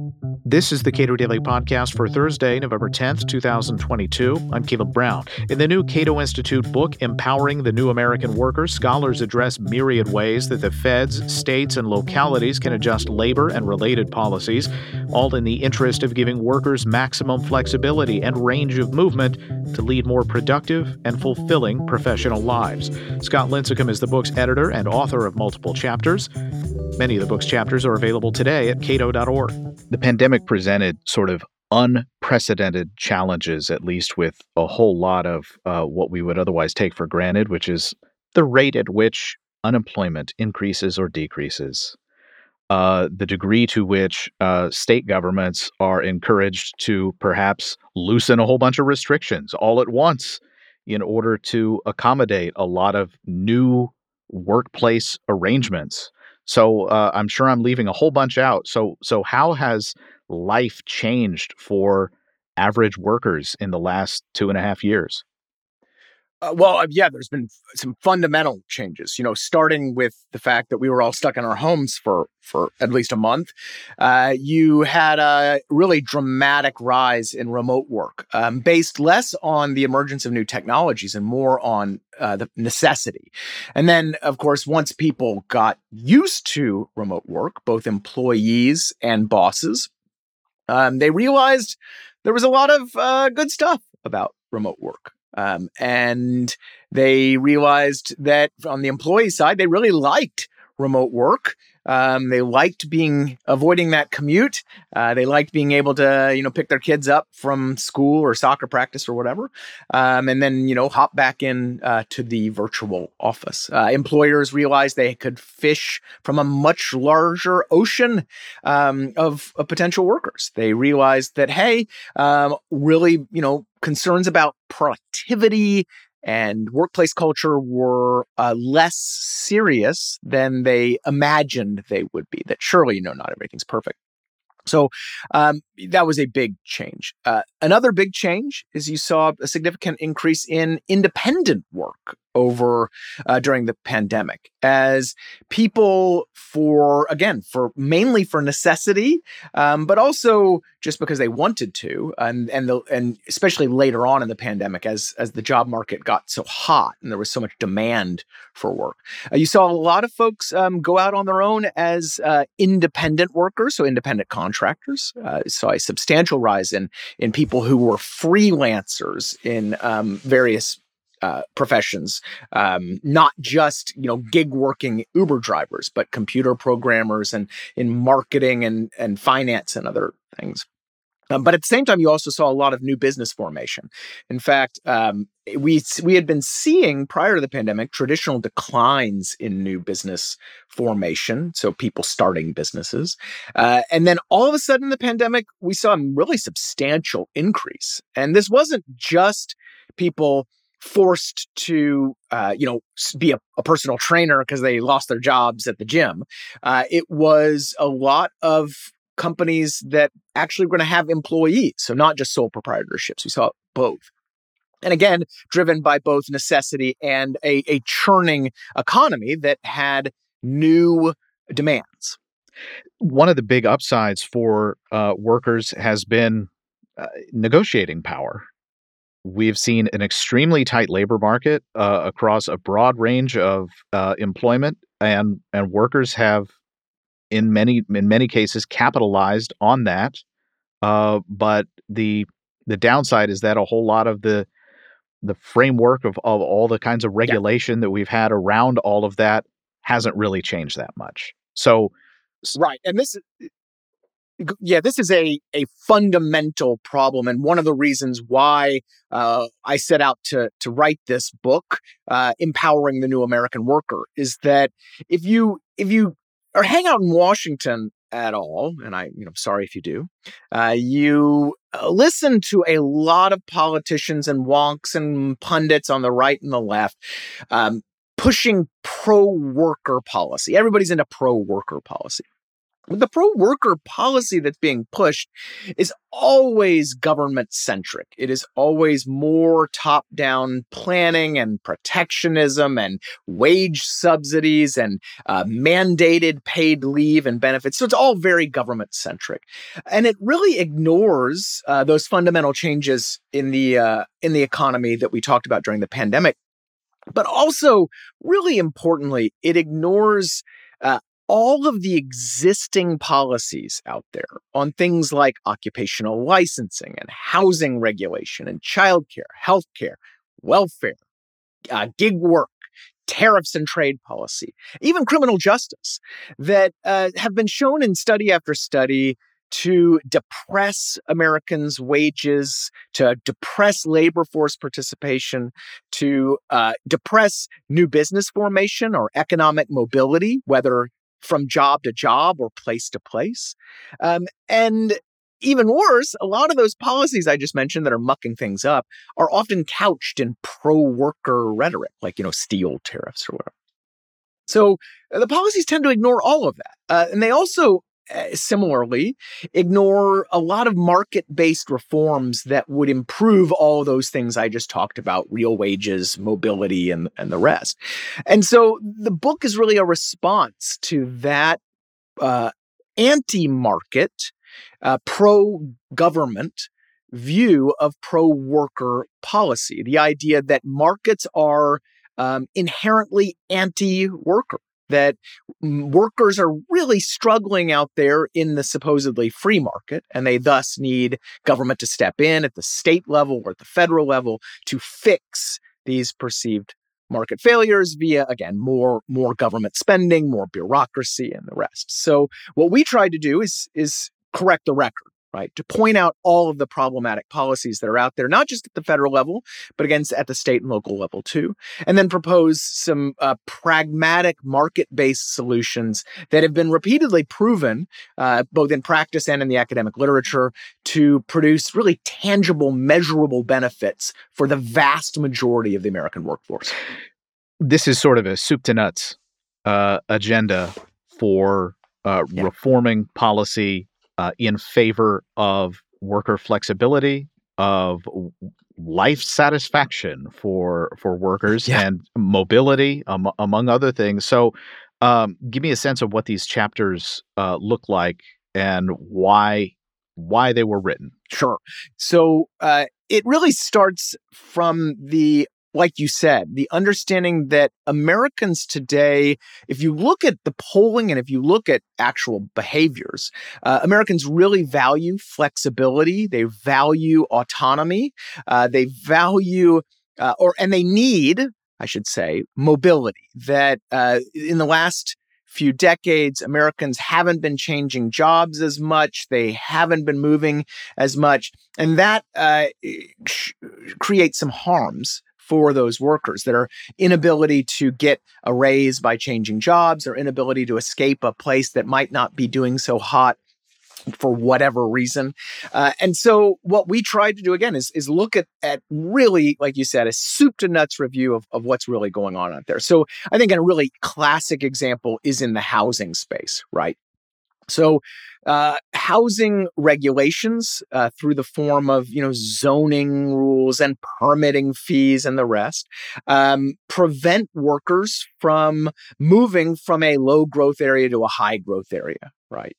This is the Cato Daily Podcast for Thursday, November 10th, 2022. I'm Caleb Brown. In the new Cato Institute book, Empowering the New American Worker, scholars address myriad ways that the feds, states, and localities can adjust labor and related policies, all in the interest of giving workers maximum flexibility and range of movement to lead more productive and fulfilling professional lives. Scott Lincicome is the book's editor and author of multiple chapters. Many of the book's chapters are available today at cato.org. The pandemic presented sort of unprecedented challenges, at least with a whole lot of what we would otherwise take for granted, which is the rate at which unemployment increases or decreases, the degree to which state governments are encouraged to perhaps loosen a whole bunch of restrictions all at once in order to accommodate a lot of new workplace arrangements. So I'm sure I'm leaving a whole bunch out. So how has life changed for average workers in the last 2.5 years? There's been some fundamental changes, starting with the fact that we were all stuck in our homes for at least a month. You had a really dramatic rise in remote work, based less on the emergence of new technologies and more on the necessity. And then, of course, once people got used to remote work, both employees and bosses, they realized there was a lot of good stuff about remote work. And they realized that on the employee side, they really liked remote work. They liked avoiding that commute. They liked being able to, pick their kids up from school or soccer practice or whatever. And then, hop back in to the virtual office. Employers realized they could fish from a much larger ocean of potential workers. They realized that, hey, really, concerns about productivity and workplace culture were less serious than they imagined they would be. That surely, not everything's perfect. So that was a big change. Another big change is you saw a significant increase in independent work during the pandemic, as people mainly for necessity, but also just because they wanted to, and especially later on in the pandemic, as the job market got so hot and there was so much demand for work, you saw a lot of folks go out on their own as independent workers, so independent contractors. Saw a substantial rise in people who were freelancers in various professions, not just gig working Uber drivers, but computer programmers and in marketing and finance and other things. But at the same time, you also saw a lot of new business formation. In fact, we had been seeing prior to the pandemic traditional declines in new business formation, so people starting businesses. And then all of a sudden, in the pandemic, we saw a really substantial increase. And this wasn't just people forced to, be a personal trainer because they lost their jobs at the gym. It was a lot of companies that actually were going to have employees, so not just sole proprietorships. We saw both. And again, driven by both necessity and a churning economy that had new demands. One of the big upsides for workers has been negotiating power. We've seen an extremely tight labor market across a broad range of employment, and workers have, in many cases, capitalized on that. But the downside is that a whole lot of the framework of all the kinds of regulation that we've had around all of that hasn't really changed that much. So, right, and this is a fundamental problem, and one of the reasons why I set out to write this book, Empowering the New American Worker, is that if you or hang out in Washington at all, and I'm sorry if you do, you listen to a lot of politicians and wonks and pundits on the right and the left pushing pro-worker policy. Everybody's into pro-worker policy. The pro-worker policy that's being pushed is always government-centric. It is always more top-down planning and protectionism and wage subsidies and mandated paid leave and benefits. So it's all very government-centric, and it really ignores those fundamental changes in the economy that we talked about during the pandemic. But also, really importantly, it ignores all of the existing policies out there on things like occupational licensing and housing regulation and childcare, healthcare, welfare, gig work, tariffs and trade policy, even criminal justice, that have been shown in study after study to depress Americans' wages, to depress labor force participation, to depress new business formation or economic mobility, whether from job to job or place to place. And even worse, a lot of those policies I just mentioned that are mucking things up are often couched in pro-worker rhetoric, like, steel tariffs or whatever. So the policies tend to ignore all of that. And they also similarly ignore a lot of market-based reforms that would improve all those things I just talked about: real wages, mobility, and the rest. And so the book is really a response to that anti-market, pro-government view of pro-worker policy. The idea that markets are inherently anti-worker, that workers are really struggling out there in the supposedly free market, and they thus need government to step in at the state level or at the federal level to fix these perceived market failures via, again, more government spending, more bureaucracy, and the rest. So what we tried to do is correct the record, right? To point out all of the problematic policies that are out there, not just at the federal level, but again, at the state and local level too. And then propose some pragmatic market-based solutions that have been repeatedly proven, both in practice and in the academic literature, to produce really tangible, measurable benefits for the vast majority of the American workforce. This is sort of a soup to nuts agenda for reforming policy in favor of worker flexibility, of life satisfaction for workers, and mobility, among other things. So give me a sense of what these chapters look like and why they were written. Sure. So it really starts from like you said, the understanding that Americans today, if you look at the polling and if you look at actual behaviors, Americans really value flexibility. They value autonomy. They value, and they need, I should say, mobility. That in the last few decades, Americans haven't been changing jobs as much. They haven't been moving as much. And that creates some harms for those workers, that are inability to get a raise by changing jobs, or inability to escape a place that might not be doing so hot for whatever reason. And so what we tried to do, again, is look at really, like you said, a soup to nuts review of what's really going on out there. So I think a really classic example is in the housing space, right? So housing regulations through the form of, zoning rules and permitting fees and the rest prevent workers from moving from a low growth area to a high growth area, right?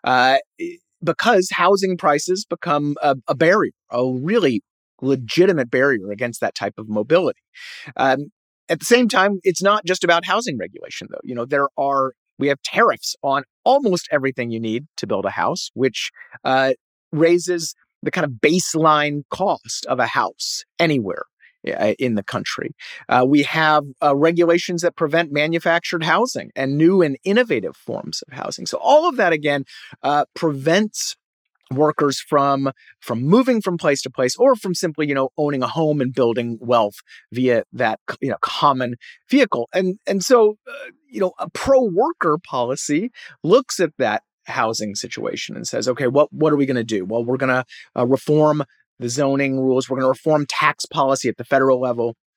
Because housing prices become a barrier, a really legitimate barrier against that type of mobility. At the same time, it's not just about housing regulation, though. We have tariffs on almost everything you need to build a house, which raises the kind of baseline cost of a house anywhere in the country. We have regulations that prevent manufactured housing and new and innovative forms of housing. So all of that, again, prevents workers from moving from place to place, or from simply, owning a home and building wealth via that, common vehicle. And so, a pro-worker policy looks at that housing situation and says, okay, what are we going to do? Well, we're going to reform the zoning rules. We're going to reform tax policy at the federal level.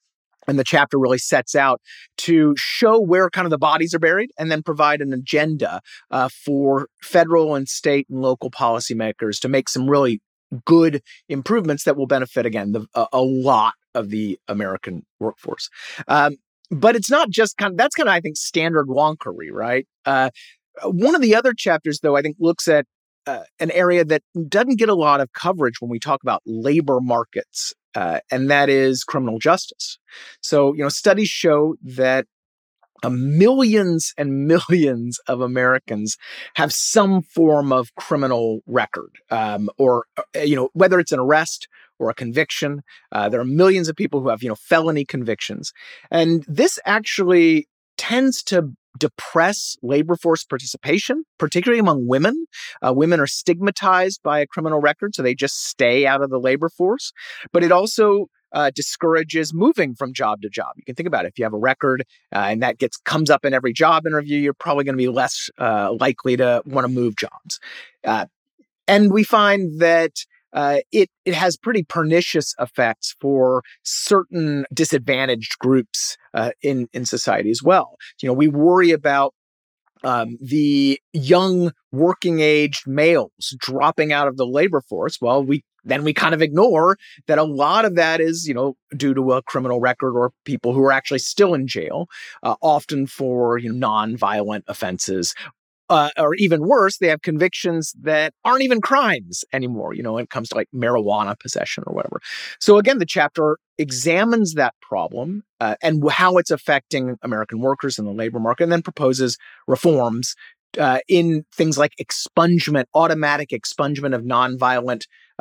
And the chapter really sets out to show where kind of the bodies are buried and then provide an agenda for federal and state and local policymakers to make some really good improvements that will benefit, again, a lot of the American workforce. But it's not just that's kind of, I think, standard wonkery, right? One of the other chapters, though, I think looks at an area that doesn't get a lot of coverage when we talk about labor markets, and that is criminal justice. So, studies show that millions and millions of Americans have some form of criminal record, or whether it's an arrest or a conviction. There are millions of people who have felony convictions, and this actually tends to depress labor force participation, particularly among women. Women are stigmatized by a criminal record, so they just stay out of the labor force. But it also discourages moving from job to job. You can think about it. If you have a record and that comes up in every job interview, you're probably going to be less likely to want to move jobs. And we find that it has pretty pernicious effects for certain disadvantaged groups in society as well. We worry about the young working-aged males dropping out of the labor force. Well, we kind of ignore that a lot of that is, due to a criminal record or people who are actually still in jail, often for non-violent offenses. Or even worse, they have convictions that aren't even crimes anymore, when it comes to like marijuana possession or whatever. So again, the chapter examines that problem and how it's affecting American workers in the labor market, and then proposes reforms in things like automatic expungement of nonviolent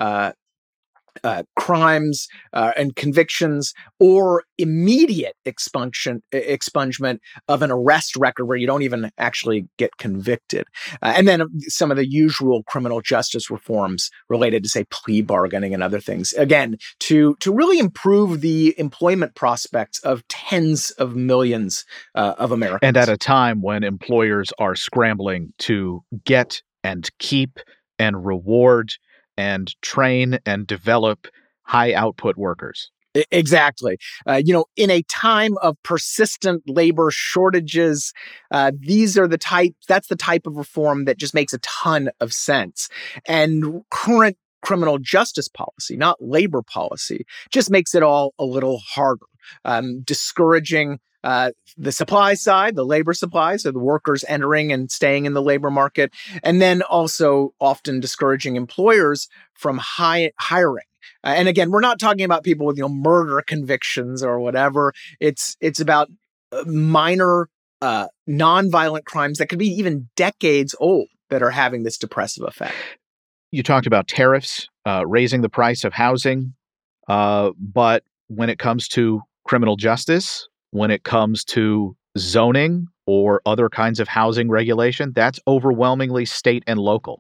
crimes and convictions, or immediate expungement of an arrest record where you don't even actually get convicted. And then some of the usual criminal justice reforms related to, say, plea bargaining and other things. Again, to really improve the employment prospects of tens of millions of Americans. And at a time when employers are scrambling to get and keep and reward and train and develop high output workers. Exactly. In a time of persistent labor shortages, that's the type of reform that just makes a ton of sense. And current criminal justice policy, not labor policy, just makes it all a little harder, discouraging the supply side, the labor supply, so the workers entering and staying in the labor market, and then also often discouraging employers from hiring. And again, we're not talking about people with murder convictions or whatever. It's about minor nonviolent crimes that could be even decades old that are having this depressive effect. You talked about tariffs, raising the price of housing, but when it comes to criminal justice, when it comes to zoning or other kinds of housing regulation, that's overwhelmingly state and local.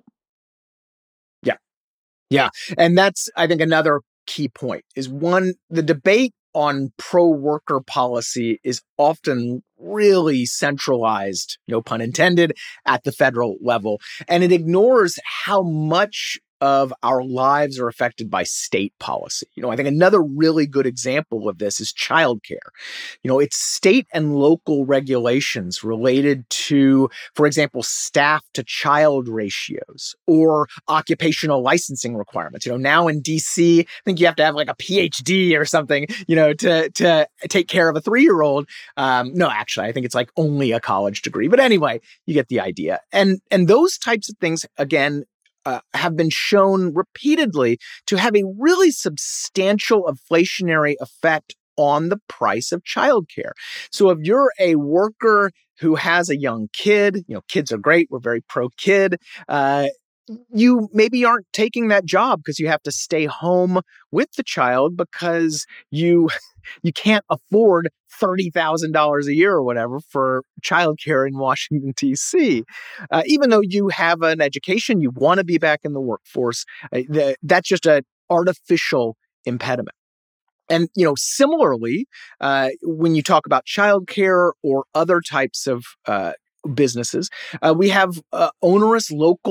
Yeah. And that's, I think, another key point is the debate on pro-worker policy is often really centralized, no pun intended, at the federal level. And it ignores how much of our lives are affected by state policy. I think another really good example of this is childcare. It's state and local regulations related to, for example, staff to child ratios or occupational licensing requirements. Now in DC, I think you have to have like a PhD or something, to take care of a 3-year-old. No, actually, I think it's like only a college degree. But anyway, you get the idea. And those types of things, again, have been shown repeatedly to have a really substantial inflationary effect on the price of childcare. So if you're a worker who has a young kid, kids are great, we're very pro-kid, you maybe aren't taking that job because you have to stay home with the child because you can't afford $30,000 a year or whatever for childcare in Washington, D.C. Even though you have an education, you want to be back in the workforce, that's just an artificial impediment. And, similarly, when you talk about childcare or other types of businesses, we have onerous local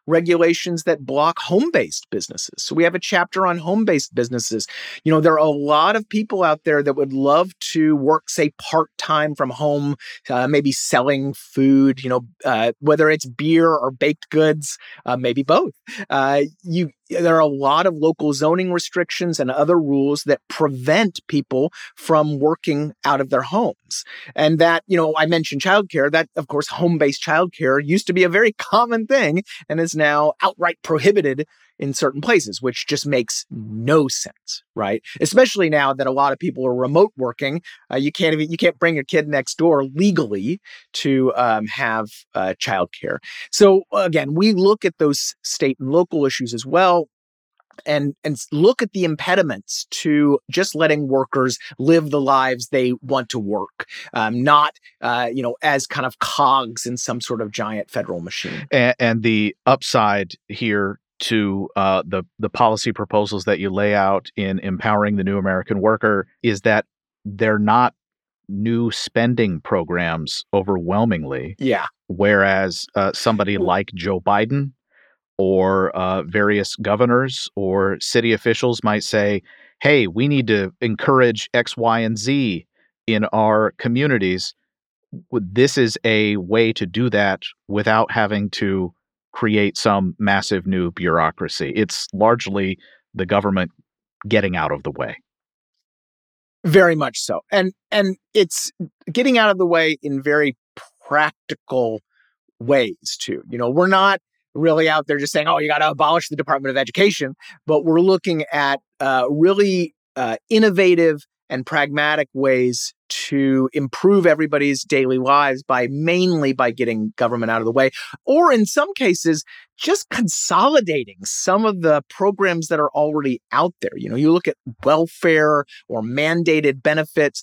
regulations that block home-based businesses. So we have a chapter on home-based businesses. There are a lot of people out there that would love to work, say, part-time from home, maybe selling food, whether it's beer or baked goods, maybe both. There are a lot of local zoning restrictions and other rules that prevent people from working out of their homes. And that, I mentioned childcare. That, of course, home-based childcare used to be a very common thing and is now outright prohibited in certain places, which just makes no sense, right? Especially now that a lot of people are remote working. You can't bring your kid next door legally to have childcare. So again, we look at those state and local issues as well, and look at the impediments to just letting workers live the lives they want to work, not as kind of cogs in some sort of giant federal machine. And the upside here to the policy proposals that you lay out in Empowering the New American Worker is that they're not new spending programs overwhelmingly. Yeah. Whereas somebody like Joe Biden or various governors or city officials might say, hey, we need to encourage X, Y, and Z in our communities. This is a way to do that without having to create some massive new bureaucracy. It's largely the government getting out of the way. Very much so. And it's getting out of the way in very practical ways, too. We're not really out there just saying, oh, you got to abolish the Department of Education, but we're looking at really innovative and pragmatic ways to improve everybody's daily lives mainly by getting government out of the way, or in some cases, just consolidating some of the programs that are already out there. You look at welfare or mandated benefits,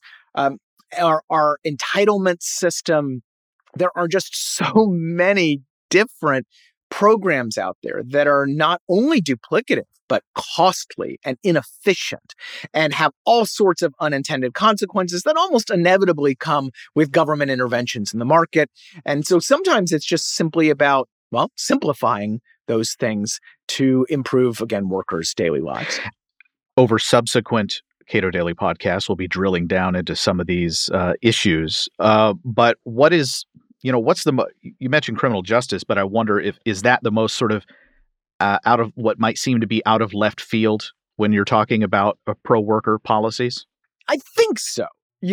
our entitlement system. There are just so many different programs out there that are not only duplicative, but costly and inefficient and have all sorts of unintended consequences that almost inevitably come with government interventions in the market. And so sometimes it's just simply about, simplifying those things to improve, again, workers' daily lives. Over subsequent Cato Daily podcasts, we'll be drilling down into some of these issues. But what is what's you mentioned criminal justice, but I wonder is that the most sort of out of what might seem to be out of left field when you're talking about pro-worker policies? I think so.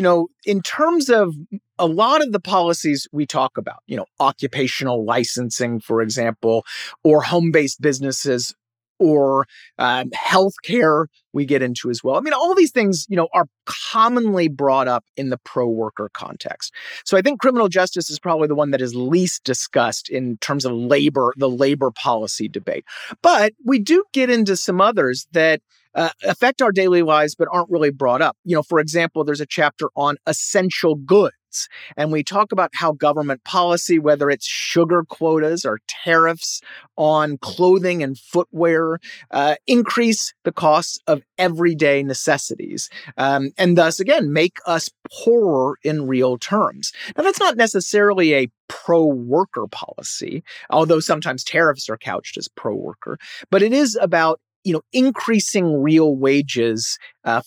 In terms of a lot of the policies we talk about, occupational licensing, for example, or home-based businesses, or healthcare we get into as well. I mean, all these things, are commonly brought up in the pro-worker context. So I think criminal justice is probably the one that is least discussed in terms of the labor policy debate. But we do get into some others that affect our daily lives but aren't really brought up. For example, there's a chapter on essential goods. And we talk about how government policy, whether it's sugar quotas or tariffs on clothing and footwear, increase the costs of everyday necessities, and thus, again, make us poorer in real terms. Now, that's not necessarily a pro-worker policy, although sometimes tariffs are couched as pro-worker, but it is about increasing real wages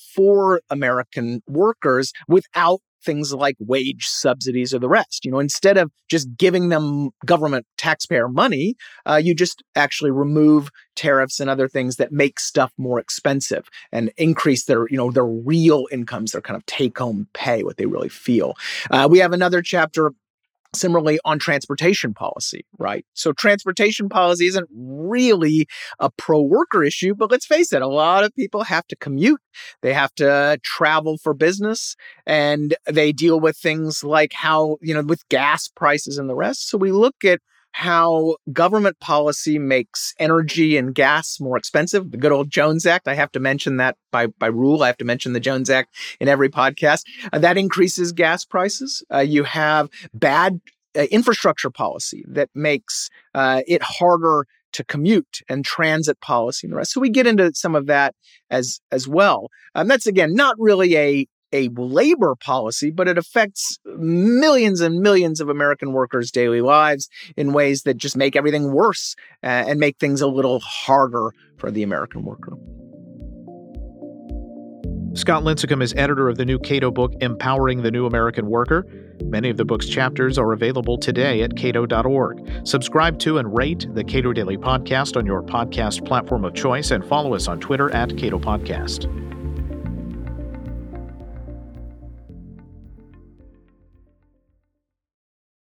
for American workers without things like wage subsidies or the rest. Instead of just giving them government taxpayer money, you just actually remove tariffs and other things that make stuff more expensive and increase their real incomes, their kind of take-home pay, what they really feel. We have another chapter similarly on transportation policy, right? So transportation policy isn't really a pro-worker issue, but let's face it, a lot of people have to commute. They have to travel for business, and they deal with things like how, with gas prices and the rest. So we look at how government policy makes energy and gas more expensive. The good old Jones Act. I have to mention that by rule. I have to mention the Jones Act in every podcast. That increases gas prices. You have bad infrastructure policy that makes it harder to commute, and transit policy and the rest. So we get into some of that as well. That's, again, not really a a labor policy, but it affects millions and millions of American workers' daily lives in ways that just make everything worse and make things a little harder for the American worker. Scott Lincicome is editor of the new Cato book, Empowering the New American Worker. Many of the book's chapters are available today at cato.org. Subscribe to and rate the Cato Daily Podcast on your podcast platform of choice and follow us on Twitter at Cato Podcast.